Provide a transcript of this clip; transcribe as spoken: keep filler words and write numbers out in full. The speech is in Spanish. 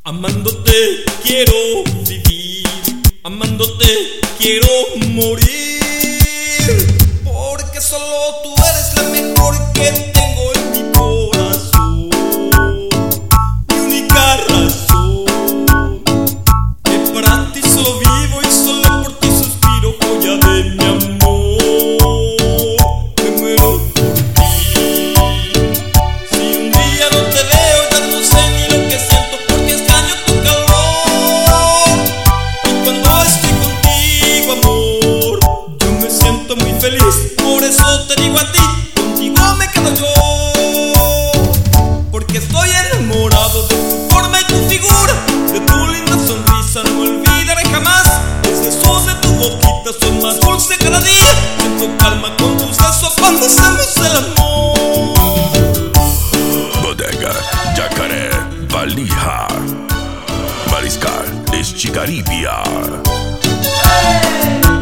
Amándote quiero vivir, amándote quiero morir, porque solo tú eres la mejor que tengo en mi corazón, mi única razón, que para ti solo vivo y solo por ti suspiro, joya de mi amor, me muero por ti. Si un día no te veo ya no sé ni lo que siento, porque extraño tu calor, y cuando estoy contigo, amor, yo me siento muy feliz. Por eso te digo a ti, contigo me quedo yo, porque estoy enamorado de tu forma y tu figura, de tu linda sonrisa, no me olvidaré jamás. Los besos de tu boquita son más dulces cada día, siento calma con tus besos cuando hacemos el amor. Bodega, Yacaré, Valija, Mariscal, Eschicaribia. Hey!